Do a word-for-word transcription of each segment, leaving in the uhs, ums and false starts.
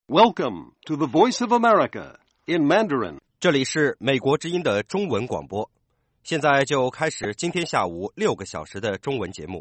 Welcome to the Voice of America in Mandarin. 这里是美国之音的中文广播，现在就开始今天下午六个小时的中文节目。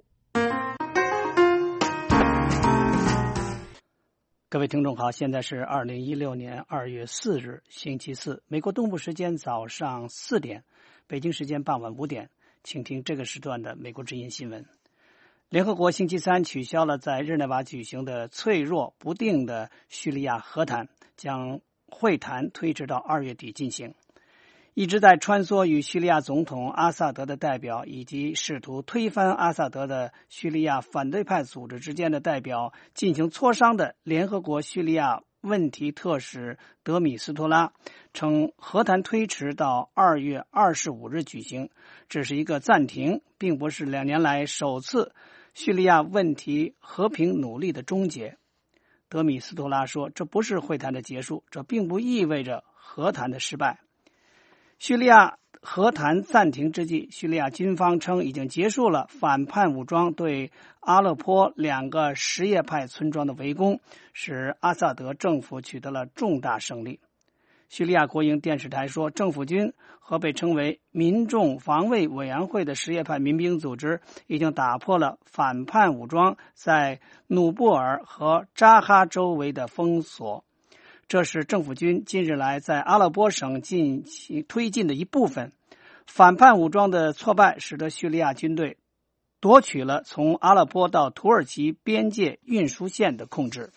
各位听众好，现在是二零一六年二月四日星期四，美国东部时间早上四点，北京时间傍晚五点，请听这个时段的美国之音新闻。联合国星期三取消了在日内瓦举行的脆弱不定的叙利亚和谈，将会谈推迟到二月底进行。一直在穿梭与叙利亚总统阿萨德的代表以及试图推翻阿萨德的叙利亚反对派组织之间的代表进行磋商的联合国叙利亚问题特使德米斯托拉称，和谈推迟到二月二十五日举行，这是一个暂停，并不是两年来首次叙利亚问题和平努力的终结。德米斯托拉说，这不是会谈的结束，这并不意味着和谈的失败。叙利亚和谈暂停之际，叙利亚军方称已经结束了反叛武装对阿勒颇两个什叶派村庄的围攻，使阿萨德政府取得了重大胜利。叙利亚国营电视台说，政府军和被称为民众防卫委员会的什叶派民兵组织已经打破了反叛武装在努布尔和扎哈周围的封锁，这是政府军近日来在阿勒颇省进行推进的一部分。反叛武装的挫败使得叙利亚军队夺取了从阿勒颇到土耳其边界运输线的控制。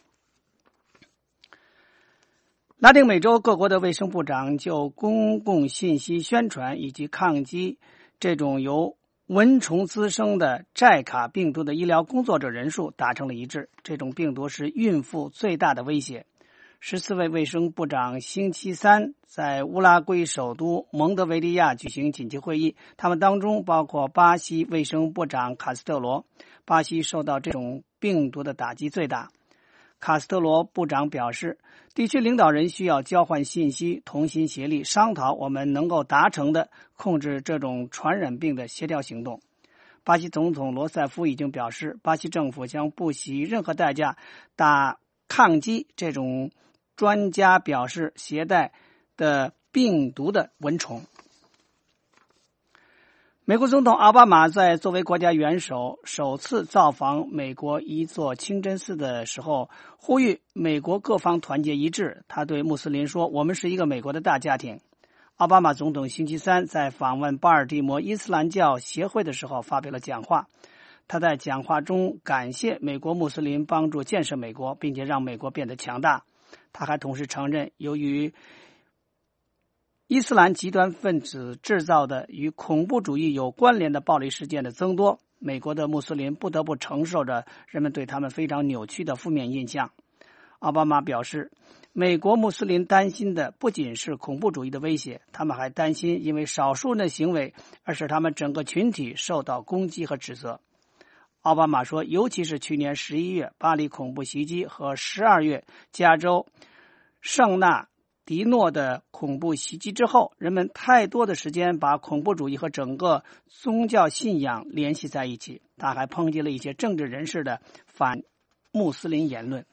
拉丁美洲各国的卫生部长就公共信息宣传以及抗击这种由蚊虫滋生的寨卡病毒的医疗工作者人数达成了一致，这种病毒是孕妇最大的威胁。十四位卫生部长星期三在乌拉圭首都蒙德维利亚举行紧急会议，他们当中包括巴西卫生部长卡斯特罗。巴西受到这种病毒的打击最大。卡斯特罗部长表示，地区领导人需要交换信息，同心协力商讨我们能够达成的控制这种传染病的协调行动。巴西总统罗塞夫已经表示，巴西政府将不惜任何代价打抗击这种专家表示携带的病毒的蚊虫。美国总统奥巴马在作为国家元首首次造访美国一座清真寺的时候，呼吁美国各方团结一致。他对穆斯林说，我们是一个美国的大家庭。奥巴马总统星期三在访问巴尔的摩伊斯兰教协会的时候发表了讲话，他在讲话中感谢美国穆斯林帮助建设美国，并且让美国变得强大。他还同时承认，由于伊斯兰极端分子制造的与恐怖主义有关联的暴力事件的增多，美国的穆斯林不得不承受着人们对他们非常扭曲的负面印象。奥巴马表示，美国穆斯林担心的不仅是恐怖主义的威胁，他们还担心因为少数人的行为而使他们整个群体受到攻击和指责。奥巴马说，尤其是去年十一月巴黎恐怖袭击和十二月加州圣纳迪诺的恐怖袭击之后，人们太多的时间把恐怖主义和整个宗教信仰联系在一起。他还抨击了一些政治人士的反穆斯林言论。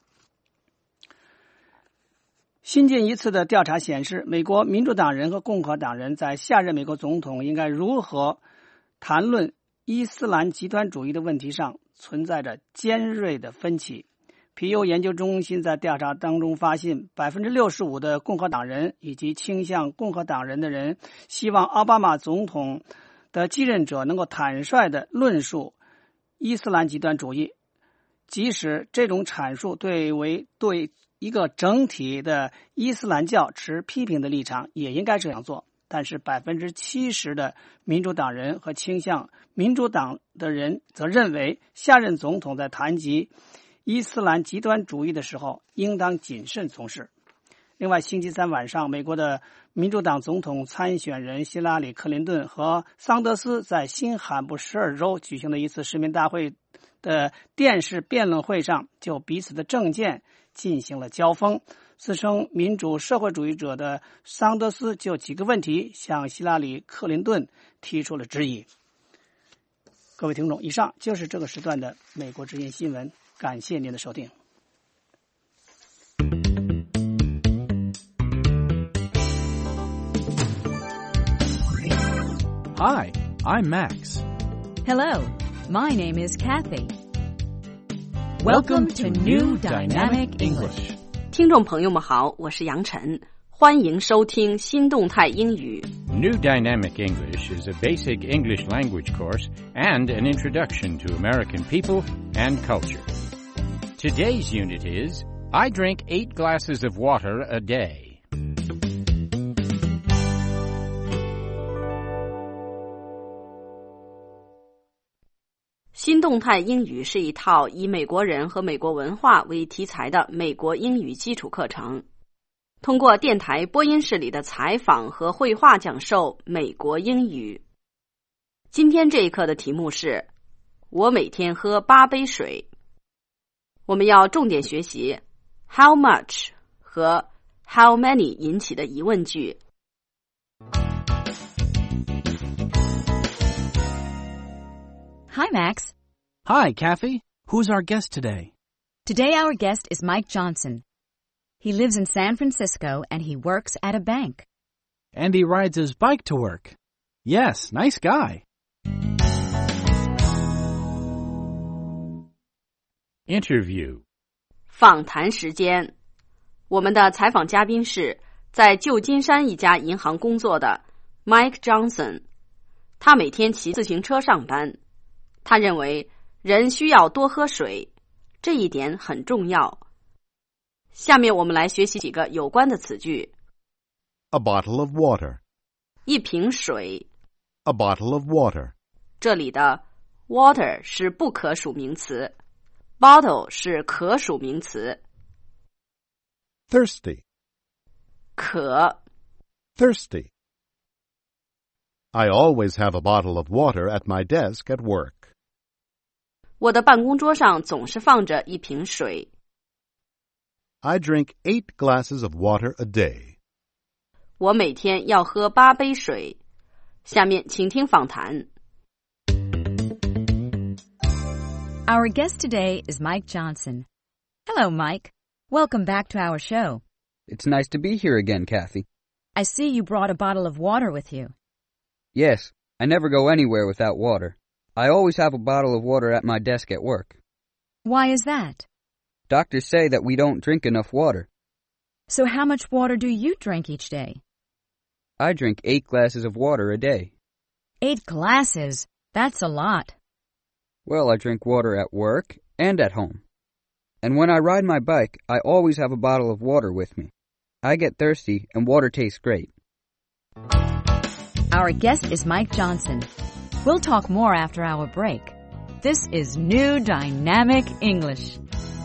新近一次的调查显示，美国民主党人和共和党人在下任美国总统应该如何谈论伊斯兰极端主义的问题上存在着尖锐的分歧。皮尤研究中心在调查当中发现， 百分之六十五 的共和党人以及倾向共和党人的人希望奥巴马总统的继任者能够坦率地论述伊斯兰极端主义，即使这种阐述对为对一个整体的伊斯兰教持批评的立场也应该这样做。但是 百分之七十 的民主党人和倾向民主党的人则认为，下任总统在谈及伊斯兰极端主义的时候应当谨慎从事。另外，星期三晚上，美国的民主党总统参选人希拉里·克林顿和桑德斯在新罕布什尔州举行的一次市民大会的电视辩论会上，就彼此的政见进行了交锋。自称民主社会主义者的桑德斯就几个问题向希拉里·克林顿提出了质疑。各位听众，以上就是这个时段的美国之音新闻，感谢您的收听。 Hi, I'm Max. Hello, my name is Kathy. Welcome to New Dynamic English. 听众朋友们好，我是杨晨，欢迎收听新动态英语。 New Dynamic English is a basic English language course and an introduction to American people and culture. Today's unit is, I drink eight glasses of water a day. 新动态英语是一套以美国人和美国文化为题材的美国英语基础课程，通过电台播音室里的采访和绘画讲授美国英语。今天这一课的题目是我每天喝八杯水。我们要重点学习 how much 和 how many 引起的疑问句。 Hi, Max. Hi, Kathy. Who's our guest today? Today our guest is Mike Johnson. He lives in San Francisco and he works at a bank. And he rides his bike to work. Yes, nice guy. Interview. 访谈时间，我们的采访嘉宾是在旧金山一家银行工作的 Mike Johnson。他每天骑自行车上班。他认为人需要多喝水，这一点很重要。下面我们来学习几个有关的词句。 A bottle of water. 一瓶水。 A bottle of water. 这里的 water 是不可数名词， bottle 是可数名词。 Thirsty. 渴。 Thirsty. I always have a bottle of water at my desk at work. 我的办公桌上总是放着一瓶水。 I drink eight glasses of water a day. 我每天要喝八杯水。下面请听访谈。 Our guest today is Mike Johnson. Hello, Mike. Welcome back to our show. It's nice to be here again, Kathy. I see you brought a bottle of water with you. Yes, I never go anywhere without water. I always have a bottle of water at my desk at work. Why is that? Doctors say that we don't drink enough water. So how much water do you drink each day? I drink eight glasses of water a day. Eight glasses? That's a lot. Well, I drink water at work and at home. And when I ride my bike, I always have a bottle of water with me. I get thirsty and water tastes great. Our guest is Mike Johnson. We'll talk more after our break. This is New Dynamic English.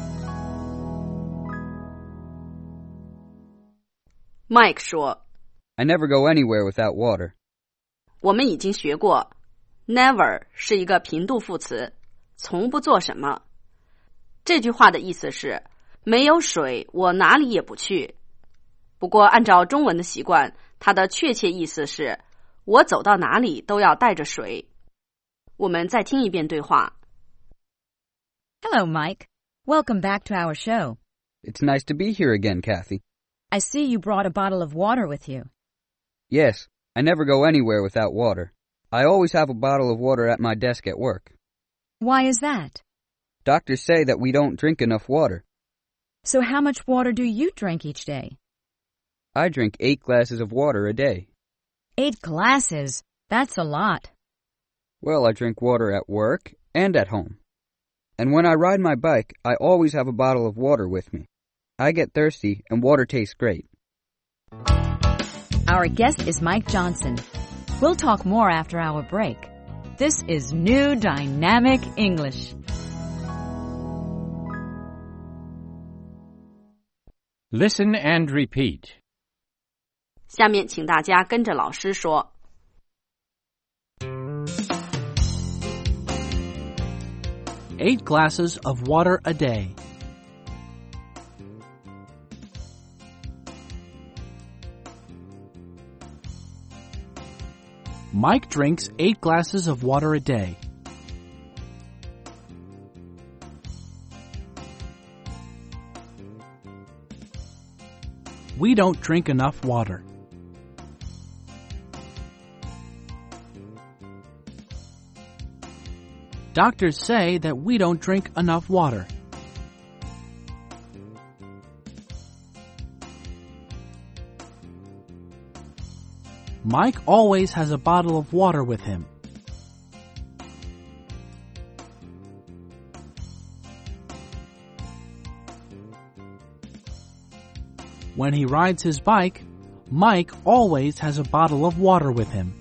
Mike 说 I never go anywhere without water. 我们已经学过 never 是一个频度副词，从不做什么。这句话的意思是没有水我哪里也不去。不过按照中文的习惯，它的确切意思是我走到哪里都要带着水。我们再听一遍对话。 Hello, Mike. Welcome back to our show. It's nice to be here again, Kathy. I see you brought a bottle of water with you. Yes, I never go anywhere without water. I always have a bottle of water at my desk at work. Why is that? Doctors say that we don't drink enough water. So how much water do you drink each day? I drink eight glasses of water a day. Eight glasses? That's a lot. Well, I drink water at work and at home. And when I ride my bike, I always have a bottle of water with me. I get thirsty and water tastes great. Our guest is Mike Johnson. We'll talk more after our break. This is New Dynamic English. Listen and repeat. 下面请大家跟着老师说。 Eight glasses of water a day. Mike drinks eight glasses of water a day. We don't drink enough water. Doctors say that we don't drink enough water. Mike always has a bottle of water with him. When he rides his bike, Mike always has a bottle of water with him.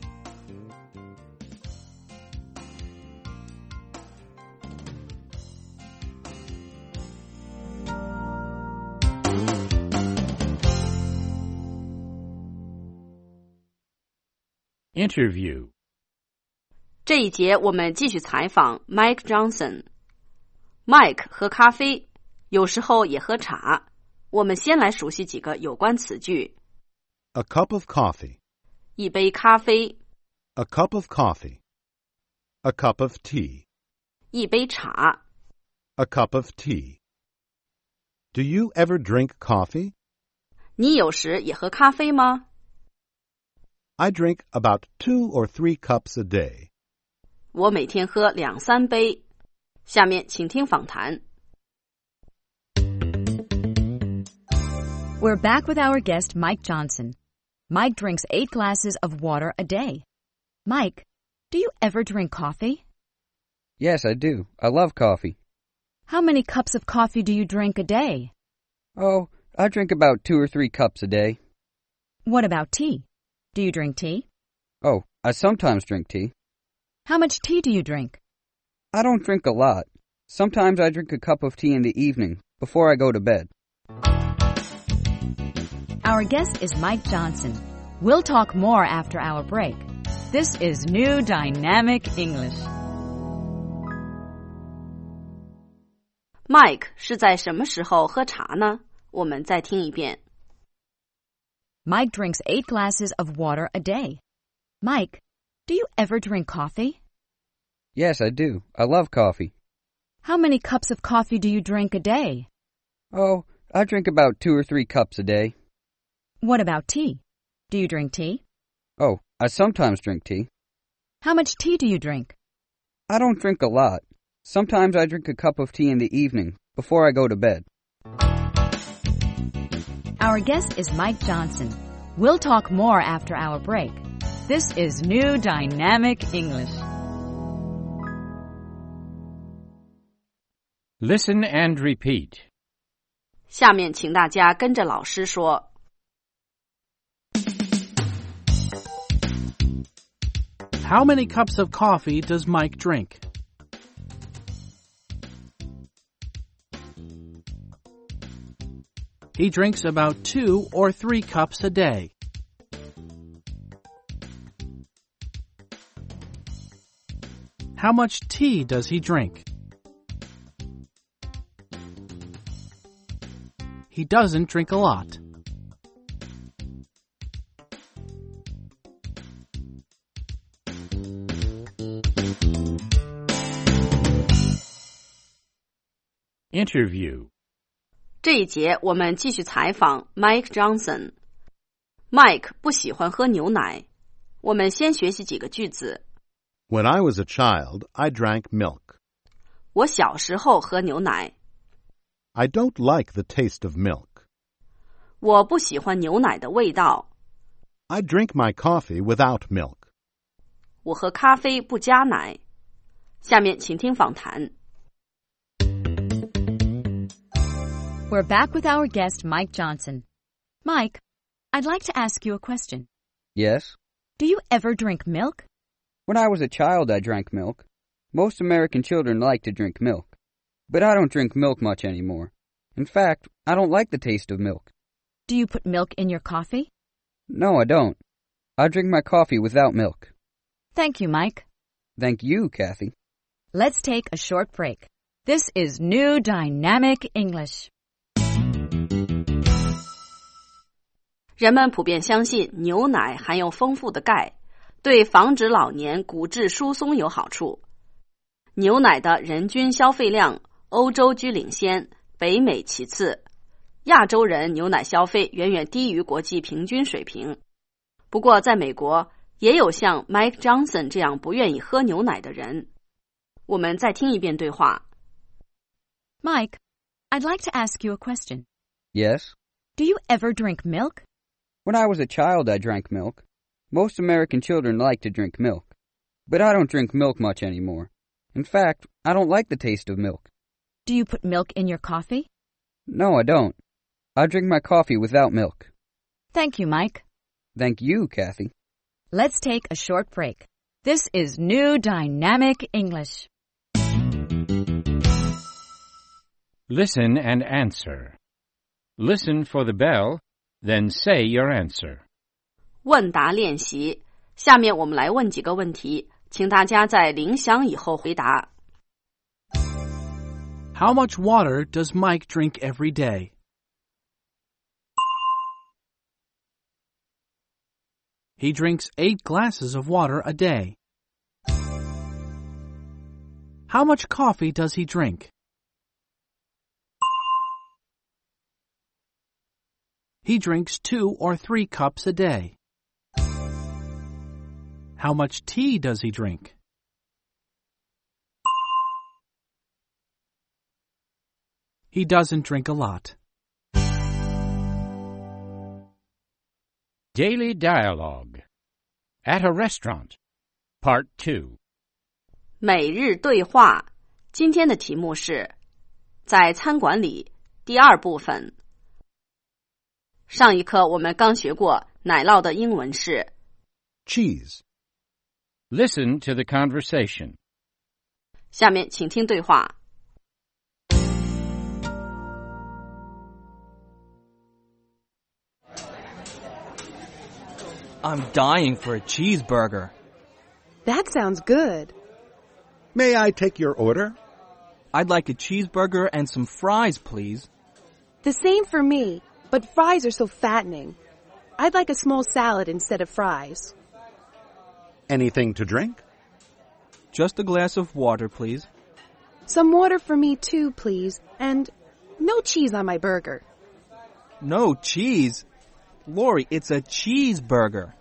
Interview. 这一节我们继续采访 Mike Johnson。Mike 喝咖啡，有时候也喝茶。我们先来熟悉几个有关词句。 A cup of coffee. 一杯咖啡。 A cup of coffee. A cup of tea. 一杯茶。 A cup of tea. Do you ever drink coffee? 你有时也喝咖啡吗？ I drink about two or three cups a day. 我每天喝两三杯。下面请听访谈。 We're back with our guest, Mike Johnson. Mike drinks eight glasses of water a day. Mike, do you ever drink coffee? Yes, I do. I love coffee. How many cups of coffee do you drink a day? Oh, I drink about two or three cups a day. What about tea? Do you drink tea? Oh, I sometimes drink tea. How much tea do you drink? I don't drink a lot. Sometimes I drink a cup of tea in the evening, before I go to bed. Our guest is Mike Johnson. We'll talk more after our break. This is New Dynamic English. Mike 是在什么时候喝茶呢？我们再听一遍。 Mike drinks eight glasses of water a day. Mike, do you ever drink coffee? Yes, I do. I love coffee. How many cups of coffee do you drink a day? Oh, I drink about two or three cups a day. What about tea? Do you drink tea? Oh, I sometimes drink tea. How much tea do you drink? I don't drink a lot. Sometimes I drink a cup of tea in the evening, before I go to bed. Our guest is Mike Johnson. We'll talk more after our break. This is New Dynamic English. Listen and repeat. 下面请大家跟着老师说。 How many cups of coffee does Mike drink? He drinks about two or three cups a day. How much tea does he drink? He doesn't drink a lot. Interview. 这一节我们继续采访 Mike Johnson。Mike 不喜欢喝牛奶。我们先学习几个句子。 When I was a child, I drank milk. 我小时候喝牛奶。 I don't like the taste of milk. 我不喜欢牛奶的味道。 I drink my coffee without milk. 我喝咖啡不加奶。下面请听访谈。 We're back with our guest, Mike Johnson. Mike, I'd like to ask you a question. Yes? Do you ever drink milk? When I was a child, I drank milk. Most American children like to drink milk. But I don't drink milk much anymore. In fact, I don't like the taste of milk. Do you put milk in your coffee? No, I don't. I drink my coffee without milk. Thank you, Mike. Thank you, Kathy. Let's take a short break. This is New Dynamic English. 人们普遍相信牛奶含有丰富的钙，对防止老年骨质疏松有好处。牛奶的人均消费量，欧洲居领先，北美其次。亚洲人牛奶消费远远低于国际平均水平。不过在美国，也有像 Mike Johnson 这样不愿意喝牛奶的人。 我们再听一遍对话。 Mike, I'd like to ask you a question. Yes? Do you ever drink milk? When I was a child, I drank milk. Most American children like to drink milk. But I don't drink milk much anymore. In fact, I don't like the taste of milk. Do you put milk in your coffee? No, I don't. I drink my coffee without milk. Thank you, Mike. Thank you, Kathy. Let's take a short break. This is New Dynamic English. Listen and answer. Listen for the bell, then say your answer. 问答练习，下面我们来问几个问题，请大家在铃响以后回答。 How much water does Mike drink every day? He drinks eight glasses of water a day. How much coffee does he drink? He drinks two or three cups a day. How much tea does he drink? He doesn't drink a lot. Daily Dialogue. At a Restaurant. Part two. 每日对话，今天的题目是在餐馆里第二部分。上一课我们刚学过奶酪的英文是 cheese. Listen to the conversation. 下面请听对话。 I'm dying for a cheeseburger. That sounds good. May I take your order? I'd like a cheeseburger and some fries, please. The same for me, but fries are so fattening. I'd like a small salad instead of fries. Anything to drink? Just a glass of water, please. Some water for me too, please, and no cheese on my burger. No cheese? Lori, it's a cheeseburger.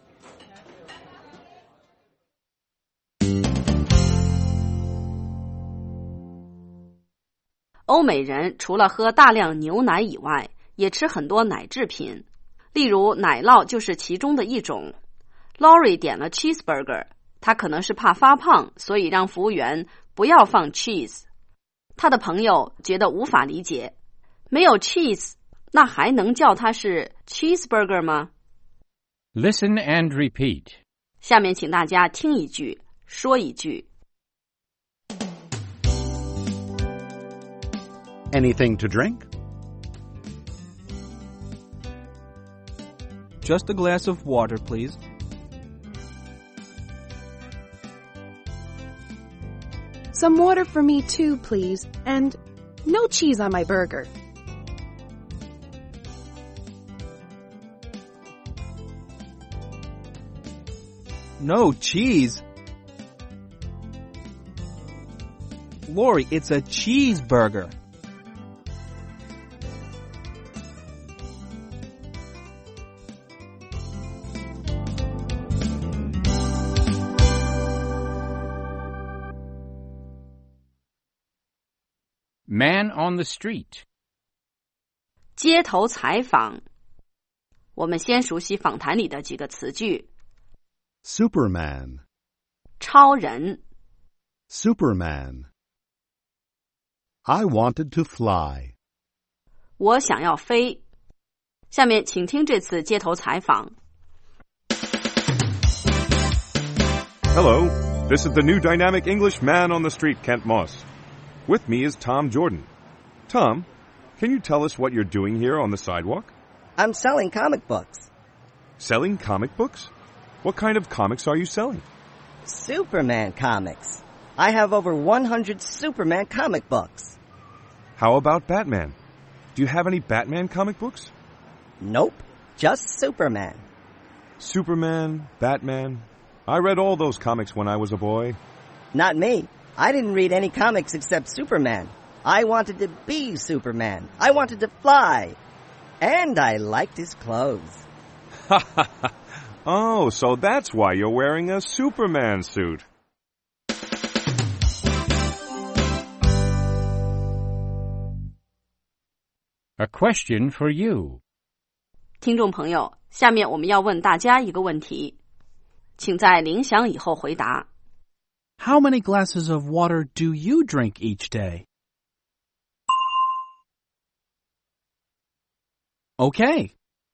欧美人除了喝大量牛奶以外，也吃很多奶制品，例如奶酪就是其中的一种。Lori 点了 cheeseburger， 他可能是怕发胖，所以让服务员不要放 cheese。他的朋友觉得无法理解，没有 cheese， 那还能叫它是 cheeseburger 吗？ Listen and repeat. 下面请大家听一句，说一句。 Anything to drink? Just a glass of water, please. Some water for me too, please, and no cheese on my burger. No cheese? Lori, it's a cheeseburger. Man on the street. 街头采访。我们先熟悉访谈里的几个词句。 Superman. 超人。 Superman. I wanted to fly. 我想要飞。下面请听这次街头采访。 Hello, this is the new dynamic English man on the street, Kent Moss. With me is Tom Jordan. Tom, can you tell us what you're doing here on the sidewalk? I'm selling comic books. Selling comic books? What kind of comics are you selling? Superman comics. I have over one hundred Superman comic books. How about Batman? Do you have any Batman comic books? Nope, just Superman. Superman, Batman. I read all those comics when I was a boy. Not me. I didn't read any comics except Superman. I wanted to be Superman. I wanted to fly. And I liked his clothes. Oh, so that's why you're wearing a Superman suit. A question for you. 听众朋友，下面我们要问大家一个问题，请在铃响以后回答。 How many glasses of water do you drink each day? Okay.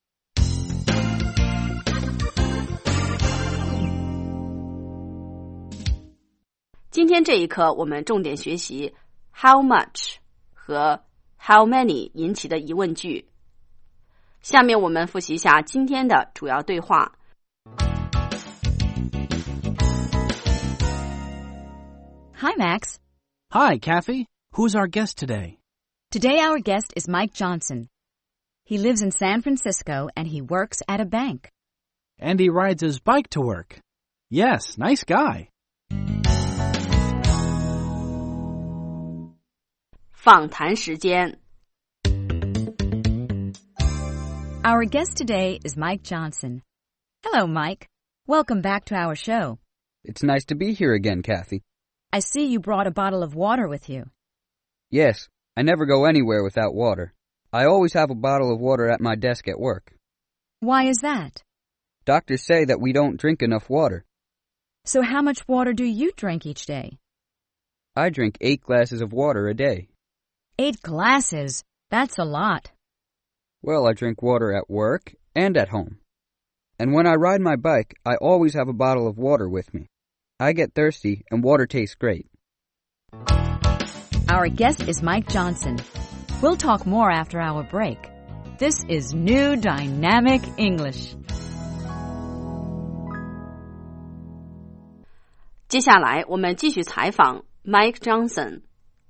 今天这一课我们重点学习 how much 和 how many 引起的疑问句。下面我们复习一下今天的主要对话。 Hi, Max. Hi, Kathy. Who's our guest today? Today our guest is Mike Johnson. He lives in San Francisco and he works at a bank. And he rides his bike to work. Yes, nice guy. 访谈时间。 Our guest today is Mike Johnson. Hello, Mike. Welcome back to our show. It's nice to be here again, Kathy. I see you brought a bottle of water with you. Yes, I never go anywhere without water. I always have a bottle of water at my desk at work. Why is that? Doctors say that we don't drink enough water. So how much water do you drink each day? I drink eight glasses of water a day. Eight glasses? That's a lot. Well, I drink water at work and at home. And when I ride my bike, I always have a bottle of water with me. I get thirsty, and water tastes great. Our guest is Mike Johnson. We'll talk more after our break. This is New Dynamic English. 接下来我们继续采访 Mike Johnson.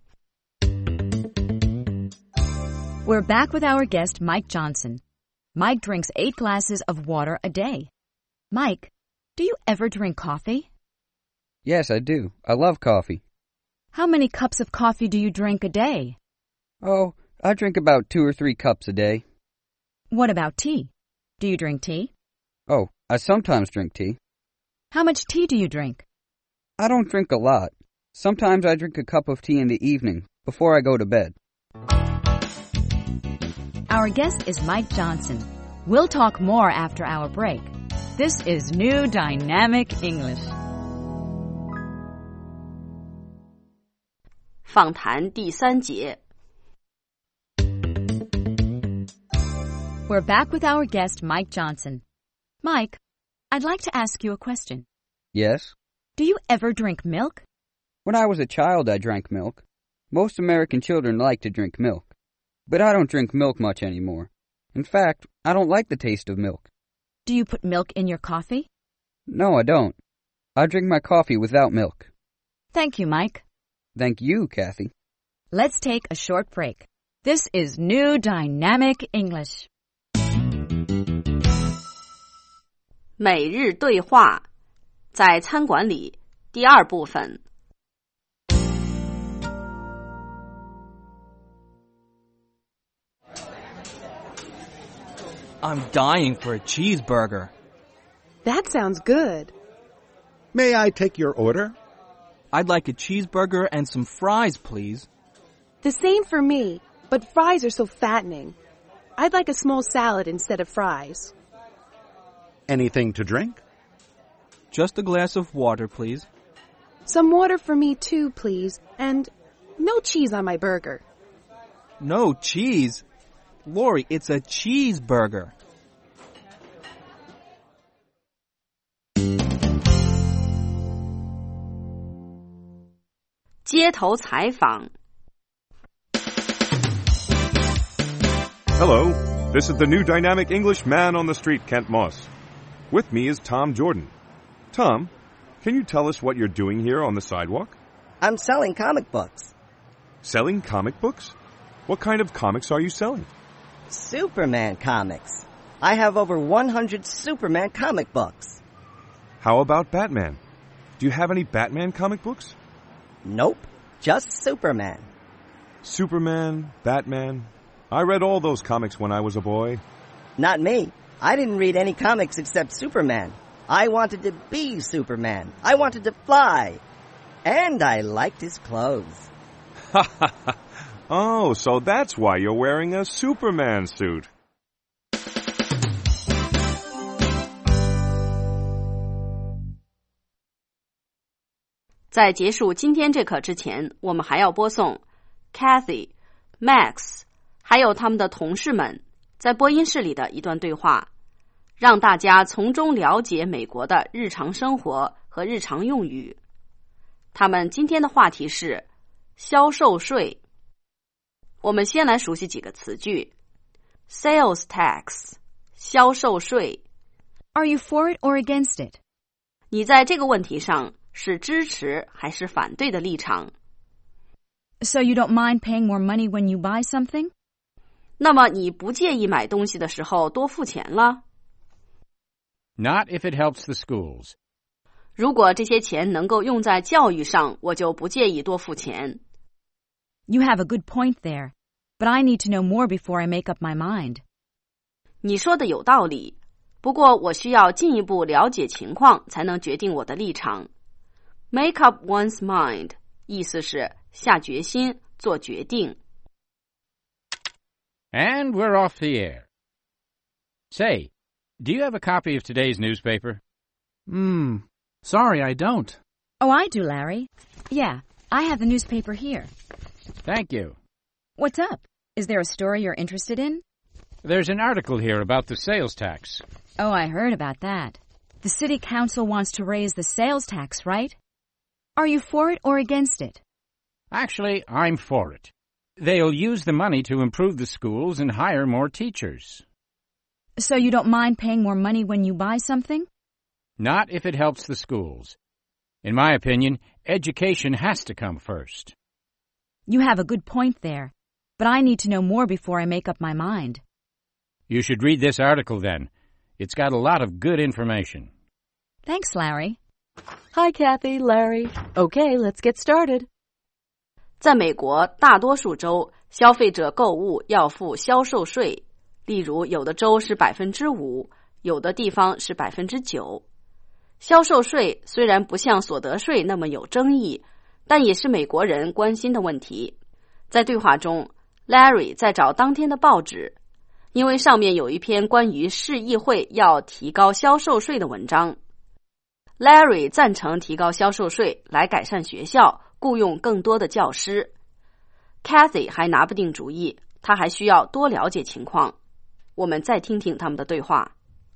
We're back with our guest, Mike Johnson. Mike drinks eight glasses of water a day. Mike, do you ever drink coffee? Yes, I do. I love coffee. How many cups of coffee do you drink a day? Oh, I drink about two or three cups a day. What about tea? Do you drink tea? Oh, I sometimes drink tea. How much tea do you drink? I don't drink a lot. Sometimes I drink a cup of tea in the evening, before I go to bed. Our guest is Mike Johnson. We'll talk more after our break. This is New Dynamic English. 访谈第三节。 We're back with our guest, Mike Johnson. Mike, I'd like to ask you a question. Yes? Do you ever drink milk? When I was a child, I drank milk. Most American children like to drink milk. But I don't drink milk much anymore. In fact, I don't like the taste of milk. Do you put milk in your coffee? No, I don't. I drink my coffee without milk. Thank you, Mike. Thank you, Kathy. Let's take a short break. This is New Dynamic English. 每日对话，在餐馆里，第二部分。 I'm dying for a cheeseburger. That sounds good. May I take your order? I'd like a cheeseburger and some fries, please. The same for me, but fries are so fattening. I'd like a small salad instead of fries. Anything to drink? Just a glass of water, please. Some water for me too, please, and no cheese on my burger. No cheese? Lori, it's a cheeseburger. 街头采访。 Hello, this is the New Dynamic English Man on the Street, Kent Moss. With me is Tom Jordan. Tom, can you tell us what you're doing here on the sidewalk? I'm selling comic books. Selling comic books? What kind of comics are you selling? Superman comics. I have over one hundred Superman comic books. How about Batman? Do you have any Batman comic books? Nope, just Superman. Superman, Batman. I read all those comics when I was a boy. Not me. I didn't read any comics except Superman. I wanted to be Superman. I wanted to fly. And I liked his clothes. Oh, so that's why you're wearing a Superman suit. 在结束今天这课之前，我们还要播送 Kathy、Max 还有他们的同事们在播音室里的一段对话，让大家从中了解美国的日常生活和日常用语。他们今天的话题是销售税。我们先来熟悉几个词句 ：sales tax 销售税。 Are you for it or against it? 你在这个问题上是支持还是反对的立场 So you don't mind paying more money when you buy something? 那么你不介意买东西的时候多付钱了 Not if it helps the schools. 如果这些钱能够用在教育上，我就不介意多付钱 You have a good point there, but I need to know more before I make up my mind. 你说的有道理，不过我需要进一步了解情况才能决定我的立场。Make up one's mind 意思是下决心做决定。 And we're off the air. Say, do you have a copy of today's newspaper? Hmm, sorry, I don't. Oh, I do, Larry. Yeah, I have the newspaper here. Thank you. What's up? Is there a story you're interested in? There's an article here about the sales tax. Oh, I heard about that. The city council wants to raise the sales tax, right? Are you for it or against it? Actually, I'm for it. They'll use the money to improve the schools and hire more teachers. So you don't mind paying more money when you buy something? Not if it helps the schools. In my opinion, education has to come first. You have a good point there, but I need to know more before I make up my mind. You should read this article then. It's got a lot of good information. Thanks, Larry. Hi, Kathy, Larry. Okay, let's get started. 在美国，大多数州消费者购物要付销售税，例如有的州是百分之五，有的地方是百分之九。销售税虽然不像所得税那么有争议，但也是美国人关心的问题。在对话中 ，Larry 在找当天的报纸，因为上面有一篇关于市议会要提高销售税的文章。Larry 赞成提高销售税来改善学校，雇佣更多的教师。Kathy 还拿不定主意，她还需要多了解情况。我们再听听他们的对话。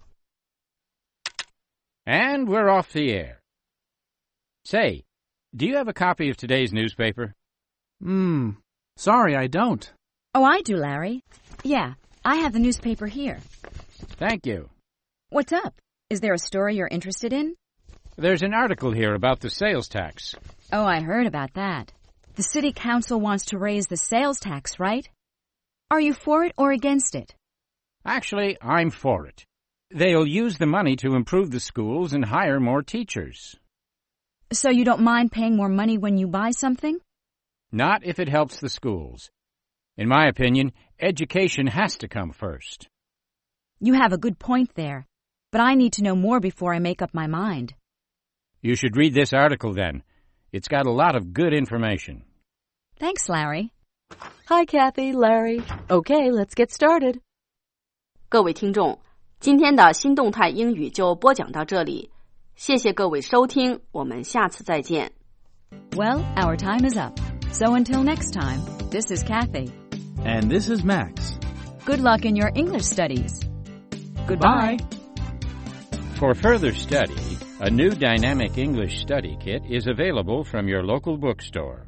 And we're off the air. Say, do you have a copy of today's newspaper? Hmm, sorry, I don't. Oh, I do, Larry. Yeah, I have the newspaper here. Thank you. What's up? Is there a story you're interested in? There's an article here about the sales tax. Oh, I heard about that. The city council wants to raise the sales tax, right? Are you for it or against it? Actually, I'm for it. They'll use the money to improve the schools and hire more teachers. So you don't mind paying more money when you buy something? Not if it helps the schools. In my opinion, education has to come first. You have a good point there, but I need to know more before I make up my mind. You should read this article then. It's got a lot of good information. Thanks, Larry. Hi, Kathy, Larry. Okay, let's get started. 各位听众，今天的新动态英语就播讲到这里，谢谢各位收听，我们下次再见。 Well, our time is up. So until next time, this is Kathy. And this is Max. Good luck in your English studies. Goodbye. Bye. For further study, a new dynamic English study kit is available from your local bookstore.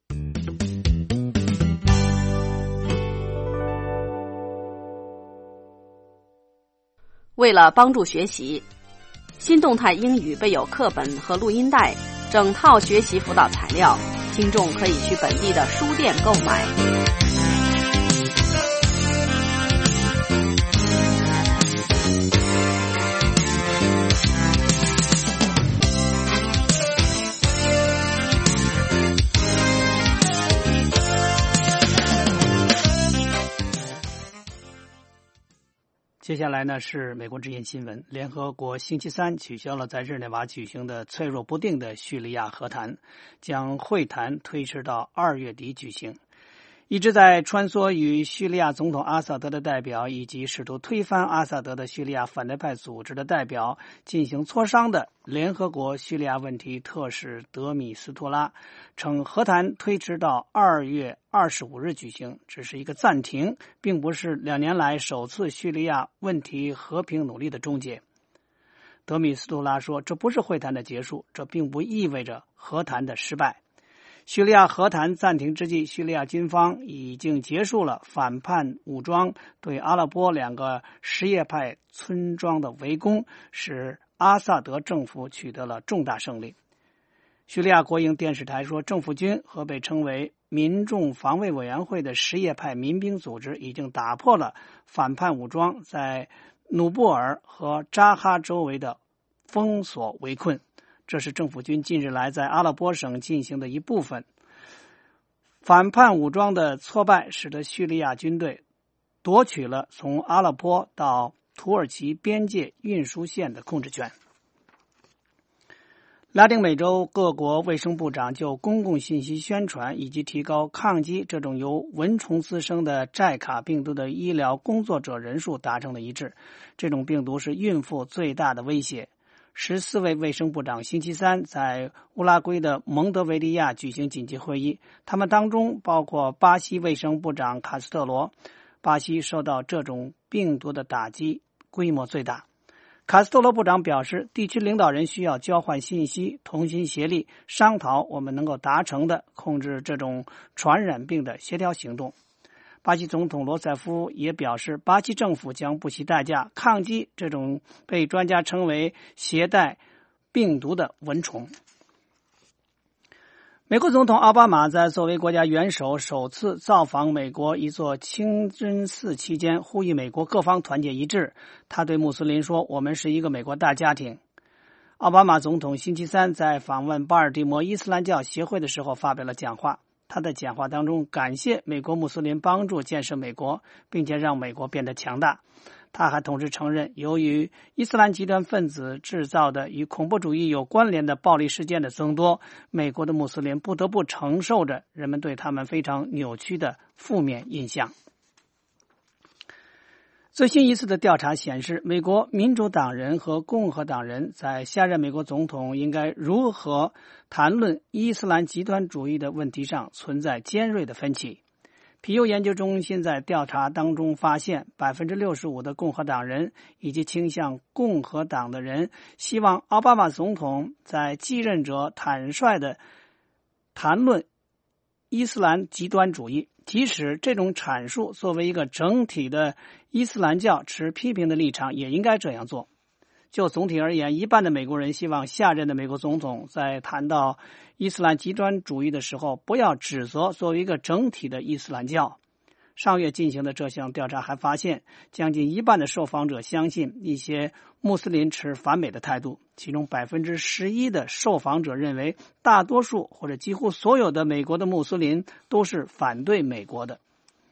为了帮助学习，新动态英语备有课本和录音带，整套学习辅导材料，听众可以去本地的书店购买。 接下来呢是美国之音新闻。联合国星期三取消了在日内瓦举行的脆弱不定的叙利亚和谈，将会谈推迟到二月底举行。 一直在穿梭与叙利亚总统阿萨德的代表以及试图推翻阿萨德的叙利亚反对派组织的代表进行磋商的联合国叙利亚问题特使德米斯托拉称，和谈推迟到二月二十五日举行只是一个暂停，并不是两年来首次叙利亚问题和平努力的终结。德米斯托拉说，这不是会谈的结束，这并不意味着和谈的失败。叙利亚和谈暂停之际，叙利亚军方已经结束了反叛武装对阿勒颇两个什叶派村庄的围攻，使阿萨德政府取得了重大胜利。叙利亚国营电视台说，政府军和被称为民众防卫委员会的什叶派民兵组织已经打破了反叛武装在努布尔和扎哈周围的封锁围困。这是政府军近日来在阿勒颇省进行的一部分。反叛武装的挫败使得叙利亚军队夺取了从阿勒颇到土耳其边界运输线的控制权。拉丁美洲各国卫生部长就公共信息宣传以及提高抗击这种由蚊虫滋生的寨卡病毒的医疗工作者人数达成了一致。这种病毒是孕妇最大的威胁。十四位卫生部长星期三在乌拉圭的蒙德维利亚举行紧急会议，他们当中包括巴西卫生部长卡斯特罗。巴西受到这种病毒的打击规模最大。卡斯特罗部长表示，地区领导人需要交换信息，同心协力，商讨我们能够达成的控制这种传染病的协调行动。巴西总统罗塞夫也表示，巴西政府将不惜代价抗击这种被专家称为携带病毒的蚊虫。美国总统奥巴马在作为国家元首首次造访美国一座清真寺期间，呼吁美国各方团结一致。他对穆斯林说，我们是一个美国大家庭。奥巴马总统星期三在访问巴尔的摩伊斯兰教协会的时候发表了讲话。他的讲话当中感谢美国穆斯林帮助建设美国，并且让美国变得强大。他还同时承认，由于伊斯兰极端分子制造的与恐怖主义有关联的暴力事件的增多，美国的穆斯林不得不承受着人们对他们非常扭曲的负面印象。最新一次的调查显示，美国民主党人和共和党人在下任美国总统应该如何谈论伊斯兰极端主义的问题上存在尖锐的分歧。皮尤研究中心在调查当中发现， 百分之六十五 的共和党人以及倾向共和党的人希望奥巴马总统在继任者坦率地谈论伊斯兰极端主义，即使这种阐述作为一个整体的伊斯兰教持批评的立场，也应该这样做。就总体而言，一半的美国人希望下任的美国总统在谈到伊斯兰极端主义的时候，不要指责作为一个整体的伊斯兰教。上月进行的这项调查还发现，将近一半的受访者相信一些穆斯林持反美的态度，其中 百分之十一 的受访者认为大多数或者几乎所有的美国的穆斯林都是反对美国的。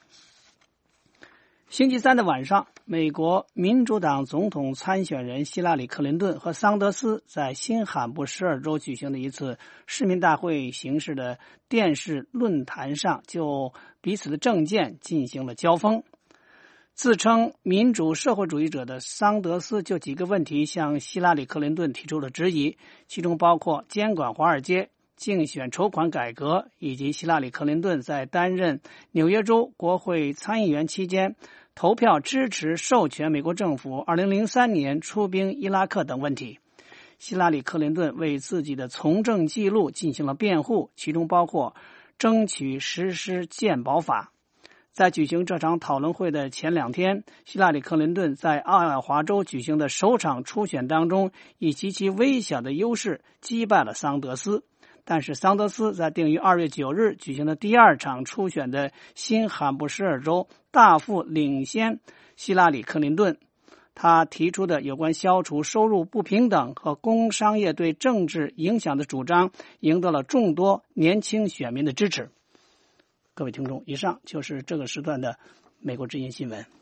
星期三的晚上，美国民主党总统参选人希拉里·克林顿和桑德斯在新罕布什尔州举行的一次市民大会形式的电视论坛上，就彼此的政见进行了交锋。自称民主社会主义者的桑德斯就几个问题向希拉里·克林顿提出了质疑，其中包括监管华尔街、竞选筹款改革，以及希拉里·克林顿在担任纽约州国会参议员期间投票支持授权美国政府二零零三年出兵伊拉克等问题。希拉里·克林顿为自己的从政记录进行了辩护，其中包括争取实施健保法。在举行这场讨论会的前两天，希拉里·克林顿在爱奥华州举行的首场初选当中，以极其微小的优势击败了桑德斯。但是桑德斯在定于二月九日举行的第二场初选的新罕布什尔州大幅领先希拉里·克林顿。他提出的有关消除收入不平等和工商业对政治影响的主张赢得了众多年轻选民的支持。各位听众，以上就是这个时段的美国之音新闻。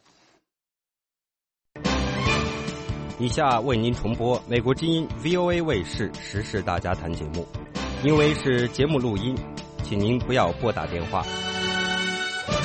以下为您重播美国之音 V O A 卫视时事大家谈节目，因为是节目录音，请您不要拨打电话。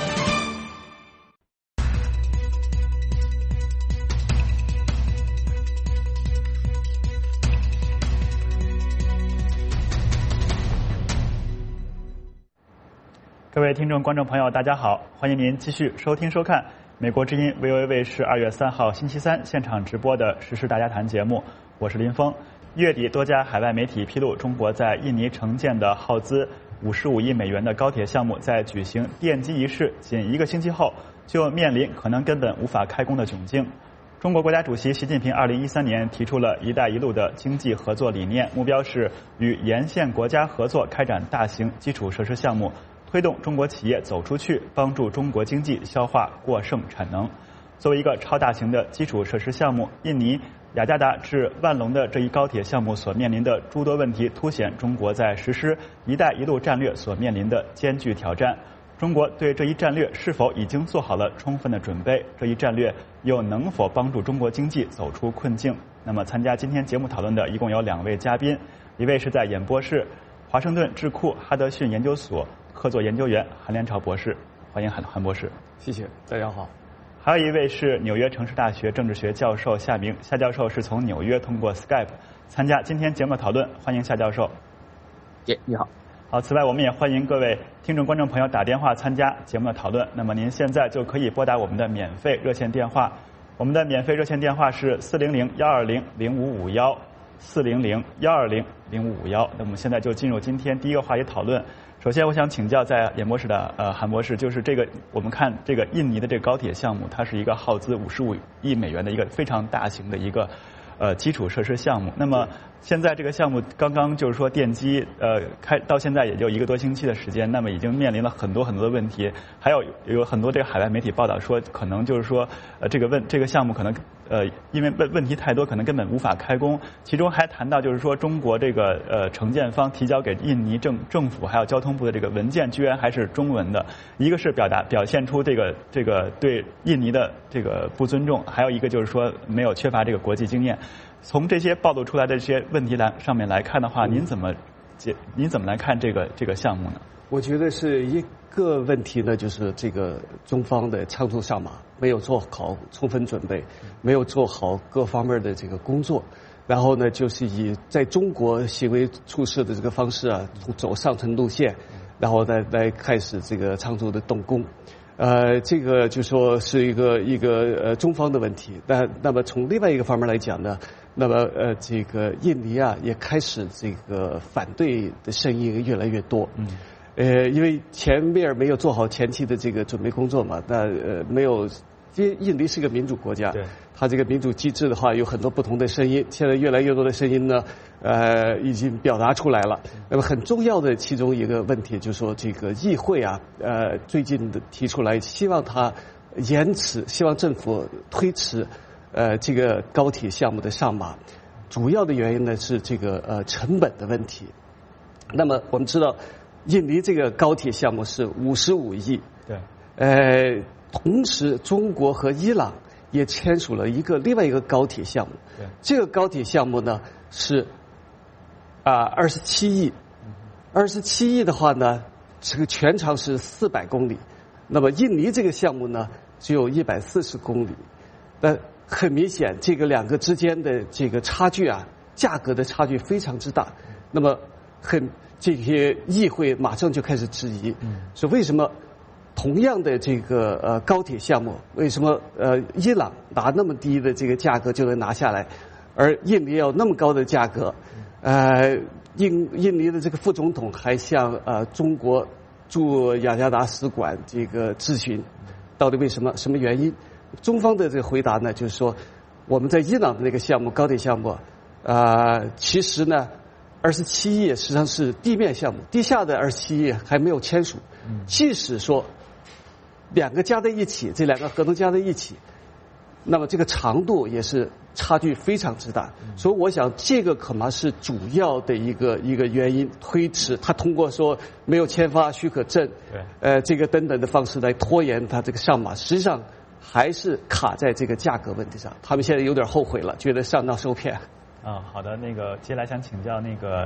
各位听众、观众朋友，大家好！欢迎您继续收听、收看美国之音 V O A 卫视二月三号星期三现场直播的时事大家谈节目，我是林峰。一月底，多家海外媒体披露，中国在印尼承建的耗资五十五亿美元的高铁项目，在举行奠基仪式仅一个星期后，就面临可能根本无法开工的窘境。中国国家主席习近平二零一三年提出了一带一路的经济合作理念，目标是与沿线国家合作开展大型基础设施项目，推动中国企业走出去，帮助中国经济消化过剩产能。作为一个超大型的基础设施项目，印尼雅加达至万隆的这一高铁项目所面临的诸多问题，凸显中国在实施一带一路战略所面临的艰巨挑战。中国对这一战略是否已经做好了充分的准备？这一战略又能否帮助中国经济走出困境？那么参加今天节目讨论的一共有两位嘉宾，一位是在演播室华盛顿智库哈德逊研究所客座研究员韩连朝博士，欢迎韩韩博士。 谢谢，大家好。 还有一位是纽约城市大学政治学教授夏明，夏教授是从纽约通过 Skype 参加今天节目的讨论，欢迎夏教授。 耶，你好。 好，此外我们也欢迎各位听众观众朋友打电话参加节目的讨论。那么您现在就可以拨打我们的免费热线电话，我们的免费热线电话是四零零幺二零零五五幺四零零幺二零零五五幺。那么我们现在就进入今天第一个话题讨论。首先我想请教在演播室的呃韩博士，就是这个我们看这个印尼的这个高铁项目，它是一个耗资五十五亿美元的一个非常大型的一个呃基础设施项目。那么现在这个项目刚刚就是说奠基，呃，开到现在也就一个多星期的时间，那么已经面临了很多很多的问题，还有有很多这个海外媒体报道说，可能就是说，呃，这个问这个项目可能呃，因为问问题太多，可能根本无法开工。其中还谈到就是说，中国这个呃承建方提交给印尼政政府还有交通部的这个文件，居然还是中文的，一个是表达表现出这个这个对印尼的这个不尊重，还有一个就是说没有缺乏这个国际经验。从这些暴露出来的这些问题来上面来看的话，您怎么解？您怎么来看这个这个项目呢？ 我觉得是一个问题呢，就是这个中方的仓促上马，没有做好充分准备，没有做好各方面的这个工作，然后呢，就是以在中国行为处事的这个方式啊，走上层路线，然后再来开始这个仓促的动工。呃，这个就说是一个一个呃中方的问题。那那么从另外一个方面来讲呢，那么呃这个印尼啊也开始这个反对的声音越来越多。嗯。呃，因为前面没有做好前期的这个准备工作嘛，那呃没有，因为印尼是个民主国家，对，它这个民主机制的话有很多不同的声音，现在越来越多的声音呢，呃，已经表达出来了。那么很重要的其中一个问题就是说，这个议会啊，呃，最近的提出来，希望它延迟，希望政府推迟，呃，这个高铁项目的上马。主要的原因呢是这个呃成本的问题。那么我们知道，印尼这个高铁项目是五十五亿， 对， 呃，同时中国和伊朗也签署了一个另外一个高铁项目，对，这个高铁项目呢是啊二十七亿，二十七亿的话呢，这个全长是四百公里，那么印尼这个项目呢只有一百四十公里，那很明显这个两个之间的这个差距啊，价格的差距非常之大，那么很。这些议会马上就开始质疑，说为什么同样的这个呃高铁项目，为什么呃伊朗拿那么低的这个价格就能拿下来，而印尼要那么高的价格？呃，印印尼的这个副总统还向呃中国驻雅加达使馆这个咨询，到底为什么什么原因？中方的这个回答呢，就是说我们在伊朗的那个项目高铁项目，啊、呃，其实呢。二十七亿实际上是地面项目，地下的二十七亿还没有签署。即使说两个加在一起，这两个合同加在一起，那么这个长度也是差距非常之大。所以我想这个恐怕是主要的一个一个原因，推迟他通过说没有签发许可证，呃，这个等等的方式来拖延他这个上马，实际上还是卡在这个价格问题上。他们现在有点后悔了，觉得上当受骗。 啊，好的，那个接下来想请教那个